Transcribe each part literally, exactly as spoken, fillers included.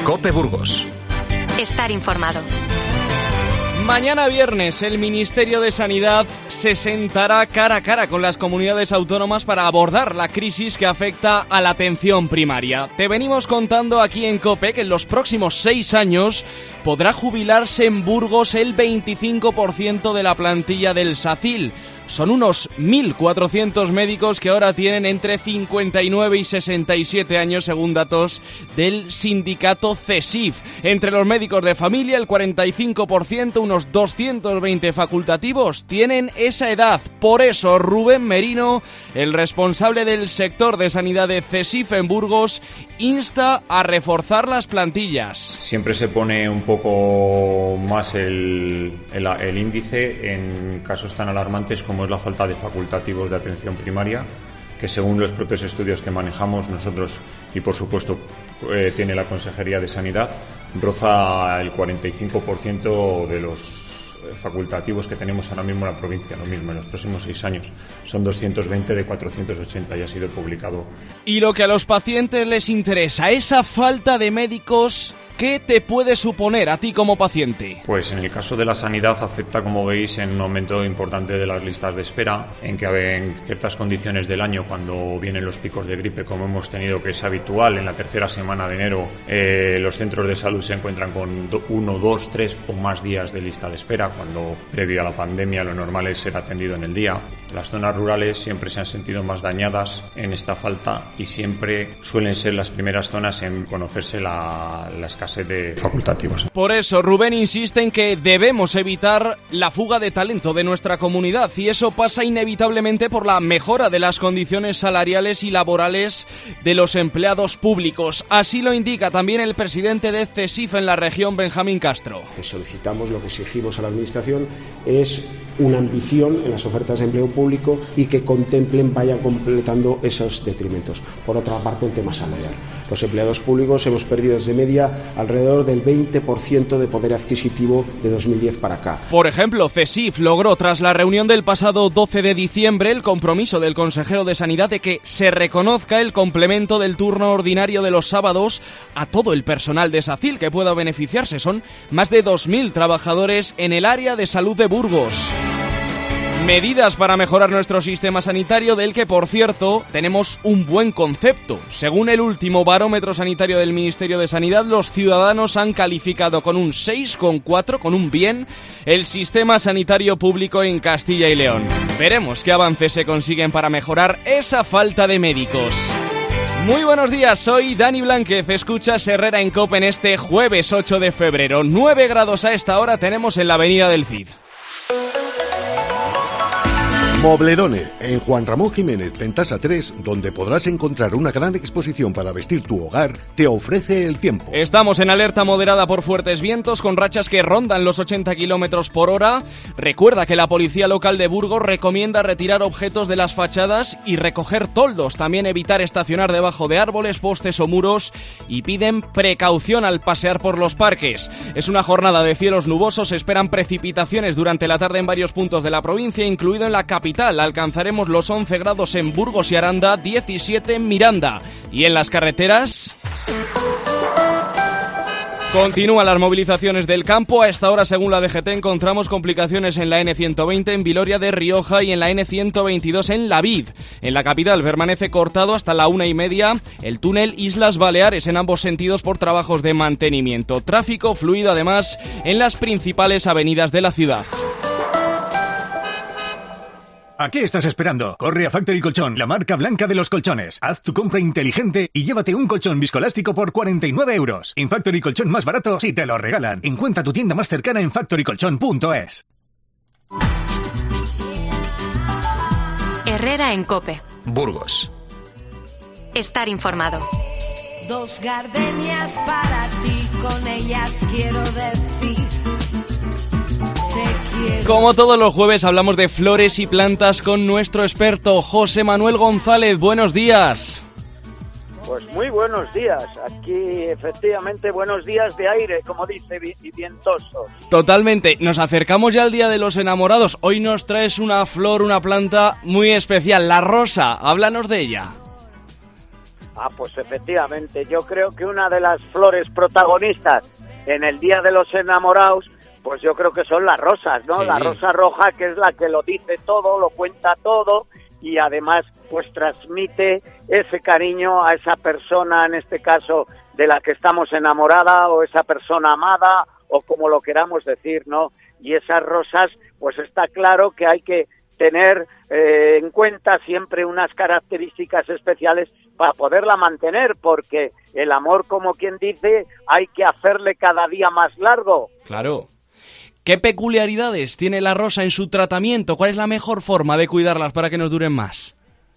COPE Burgos. Estar informado. Mañana viernes el Ministerio de Sanidad se sentará cara a cara con las comunidades autónomas para abordar la crisis que afecta a la atención primaria. Te venimos contando aquí en COPE que en los próximos seis años podrá jubilarse en Burgos el veinticinco por ciento de la plantilla del SACIL. Son unos mil cuatrocientos médicos que ahora tienen entre cincuenta y nueve y sesenta y siete años, según datos del sindicato CESIF. Entre los médicos de familia, el cuarenta y cinco por ciento, unos doscientos veinte facultativos, tienen esa edad. Por eso, Rubén Merino, el responsable del sector de sanidad de CESIF en Burgos, insta a reforzar las plantillas. Siempre se pone un poco más el, el, el índice en casos tan alarmantes como es la falta de facultativos de atención primaria, que según los propios estudios que manejamos nosotros y por supuesto eh, tiene la Consejería de Sanidad, roza el cuarenta y cinco por ciento de los facultativos que tenemos ahora mismo en la provincia. Lo mismo, en los próximos seis años son doscientos veinte de cuatrocientos ochenta, ya ha sido publicado. Y lo que a los pacientes les interesa, esa falta de médicos, ¿qué te puede suponer a ti como paciente? Pues en el caso de la sanidad afecta, como veis, en un aumento importante de las listas de espera, en que en ciertas condiciones del año, cuando vienen los picos de gripe, como hemos tenido, que es habitual, en la tercera semana de enero, eh, los centros de salud se encuentran con uno, dos, tres o más días de lista de espera, cuando previo a la pandemia lo normal es ser atendido en el día. Las zonas rurales siempre se han sentido más dañadas en esta falta y siempre suelen ser las primeras zonas en conocerse la, la escasez de facultativos. Por eso Rubén insiste en que debemos evitar la fuga de talento de nuestra comunidad, y eso pasa inevitablemente por la mejora de las condiciones salariales y laborales de los empleados públicos. Así lo indica también el presidente de CESIF en la región, Benjamín Castro. Lo que solicitamos, lo que exigimos a la Administración es una ambición en las ofertas de empleo público y que contemplen, vayan completando esos detrimentos. Por otra parte, el tema salarial. Los empleados públicos hemos perdido desde media alrededor del veinte por ciento de poder adquisitivo de dos mil diez para acá. Por ejemplo, CESIF logró, tras la reunión del pasado doce de diciembre, el compromiso del consejero de Sanidad de que se reconozca el complemento del turno ordinario de los sábados a todo el personal de SACIL que pueda beneficiarse. Son más de dos mil trabajadores en el área de salud de Burgos. Medidas para mejorar nuestro sistema sanitario, del que, por cierto, tenemos un buen concepto. Según el último barómetro sanitario del Ministerio de Sanidad, los ciudadanos han calificado con un seis coma cuatro, con un bien, el sistema sanitario público en Castilla y León. Veremos qué avances se consiguen para mejorar esa falta de médicos. Muy buenos días, soy Dani Blánquez, escuchas Herrera en COPE en este jueves ocho de febrero. nueve grados a esta hora tenemos en la avenida del Cid. Moblerone, en Juan Ramón Jiménez, Pentasa tres, donde podrás encontrar una gran exposición para vestir tu hogar, te ofrece el tiempo. Estamos en alerta moderada por fuertes vientos, con rachas que rondan los ochenta kilómetros por hora. Recuerda que la policía local de Burgos recomienda retirar objetos de las fachadas y recoger toldos. También evitar estacionar debajo de árboles, postes o muros, y piden precaución al pasear por los parques. Es una jornada de cielos nubosos, se esperan precipitaciones durante la tarde en varios puntos de la provincia, incluido en la capital. Alcanzaremos los once grados en Burgos y Aranda, diecisiete en Miranda. Y en las carreteras continúan las movilizaciones del campo. A esta hora, según la D G T, encontramos complicaciones en la ene ciento veinte en Viloria de Rioja y en la ene ciento veintidós en La Vid. En la capital permanece cortado hasta la una y media el túnel Islas Baleares en ambos sentidos por trabajos de mantenimiento. Tráfico fluido además en las principales avenidas de la ciudad. ¿A qué estás esperando? Corre a Factory Colchón, la marca blanca de los colchones. Haz tu compra inteligente y llévate un colchón viscoelástico por cuarenta y nueve euros. En Factory Colchón más barato, si te lo regalan. Encuentra tu tienda más cercana en factory colchón punto es. Herrera en COPE. Burgos. Estar informado. Dos gardenias para ti, con ellas quiero decir... Como todos los jueves hablamos de flores y plantas con nuestro experto José Manuel González. Buenos días. Pues muy buenos días. Aquí efectivamente buenos días de aire, como dice, y vientosos. Totalmente. Nos acercamos ya al Día de los Enamorados. Hoy nos traes una flor, una planta muy especial, la rosa. Háblanos de ella. Ah, pues efectivamente, yo creo que una de las flores protagonistas en el Día de los Enamorados, pues yo creo que son las rosas, ¿no? Sí. La rosa roja, que es la que lo dice todo, lo cuenta todo, y además pues transmite ese cariño a esa persona, en este caso de la que estamos enamorada, o esa persona amada, o como lo queramos decir, ¿no? Y esas rosas, pues está claro que hay que tener eh, en cuenta siempre unas características especiales para poderla mantener, porque el amor, como quien dice, hay que hacerle cada día más largo. Claro. ¿Qué peculiaridades tiene la rosa en su tratamiento? ¿Cuál es la mejor forma de cuidarlas para que nos duren más?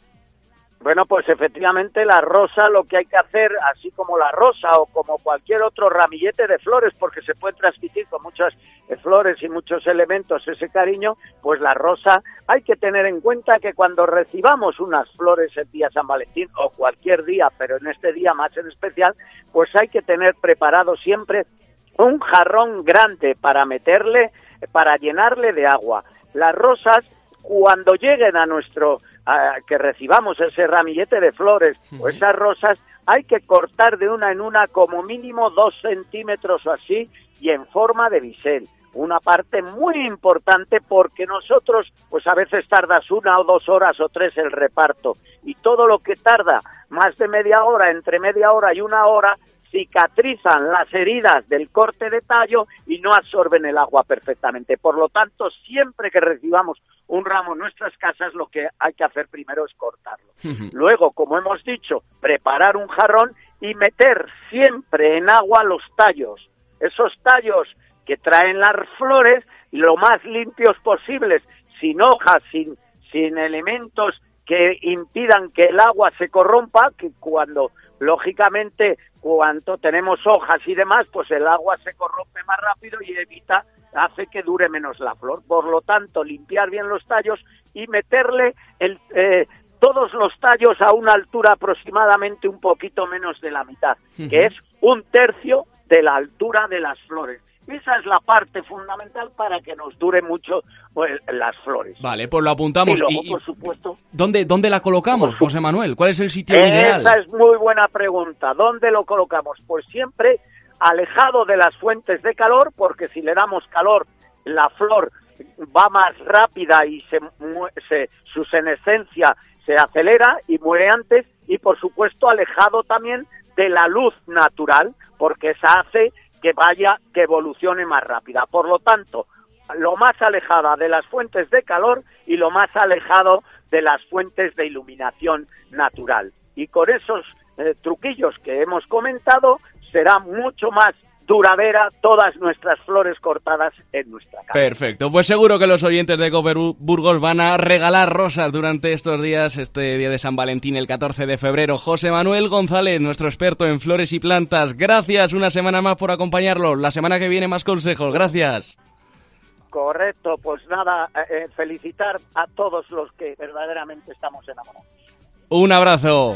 Bueno, pues efectivamente la rosa, lo que hay que hacer, así como la rosa o como cualquier otro ramillete de flores, porque se puede transmitir con muchas flores y muchos elementos ese cariño, pues la rosa hay que tener en cuenta que cuando recibamos unas flores el día San Valentín o cualquier día, pero en este día más en especial, pues hay que tener preparado siempre un jarrón grande para meterle, para llenarle de agua. Las rosas, cuando lleguen a nuestro, a, que recibamos ese ramillete de flores uh-huh. o esas rosas, hay que cortar de una en una como mínimo dos centímetros o así y en forma de bisel. Una parte muy importante porque nosotros, pues a veces tardas una o dos horas o tres el reparto, y todo lo que tarda más de media hora, entre media hora y una hora, cicatrizan las heridas del corte de tallo y no absorben el agua perfectamente. Por lo tanto, siempre que recibamos un ramo en nuestras casas, lo que hay que hacer primero es cortarlo. Luego, como hemos dicho, preparar un jarrón y meter siempre en agua los tallos. Esos tallos que traen las flores, lo más limpios posibles, sin hojas, sin, sin elementos que impidan que el agua se corrompa, que cuando, lógicamente, cuando tenemos hojas y demás, pues el agua se corrompe más rápido y evita, hace que dure menos la flor. Por lo tanto, limpiar bien los tallos y meterle el, eh, todos los tallos a una altura aproximadamente un poquito menos de la mitad, uh-huh. que es un tercio de la altura de las flores. Esa es la parte fundamental para que nos dure mucho pues, las flores. Vale, pues lo apuntamos. Y luego, y, por supuesto... ¿Dónde, dónde la colocamos, su... José Manuel? ¿Cuál es el sitio Esa ideal? Esa es muy buena pregunta. ¿Dónde lo colocamos? Pues siempre alejado de las fuentes de calor, porque si le damos calor, la flor va más rápida y se, se, su senescencia se acelera y muere antes. Y, por supuesto, alejado también de la luz natural, porque esa hace que vaya, que evolucione más rápida. Por lo tanto, lo más alejada de las fuentes de calor y lo más alejado de las fuentes de iluminación natural. Y con esos eh, truquillos que hemos comentado, será mucho más duradera todas nuestras flores cortadas en nuestra casa. Perfecto, pues seguro que los oyentes de COPE Burgos van a regalar rosas durante estos días, este día de San Valentín, el catorce de febrero. José Manuel González, nuestro experto en flores y plantas, gracias una semana más por acompañarlos. La semana que viene más consejos, gracias. Correcto, pues nada, eh, felicitar a todos los que verdaderamente estamos enamorados. Un abrazo.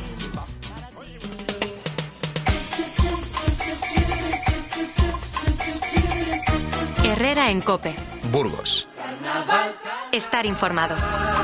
Herrera en COPE. Burgos. Estar informado.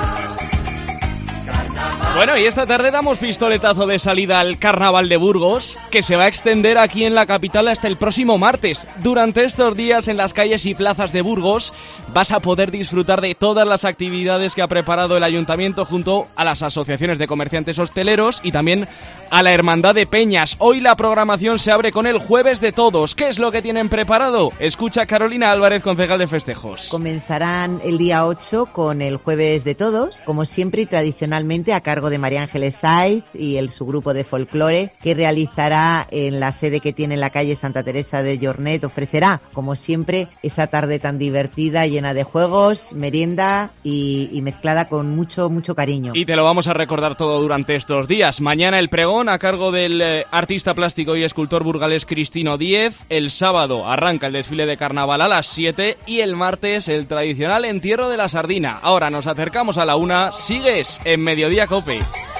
Bueno, y esta tarde damos pistoletazo de salida al Carnaval de Burgos, que se va a extender aquí en la capital hasta el próximo martes. Durante estos días, en las calles y plazas de Burgos, vas a poder disfrutar de todas las actividades que ha preparado el Ayuntamiento junto a las asociaciones de comerciantes hosteleros y también a la Hermandad de Peñas. Hoy la programación se abre con el Jueves de Todos. ¿Qué es lo que tienen preparado? Escucha a Carolina Álvarez, concejal de festejos. Comenzarán el día ocho con el Jueves de Todos, como siempre y tradicionalmente a cargo de María Ángeles Saiz y el su grupo de folclore, que realizará en la sede que tiene en la calle Santa Teresa de Jornet. Ofrecerá, como siempre, esa tarde tan divertida, llena de juegos, merienda y, y mezclada con mucho, mucho cariño. Y te lo vamos a recordar todo durante estos días. Mañana el pregón a cargo del eh, artista plástico y escultor burgalés Cristino Díez. El sábado arranca el desfile de carnaval a las siete y el martes el tradicional entierro de la sardina. Ahora nos acercamos a la una. Sigues en Mediodía COPE.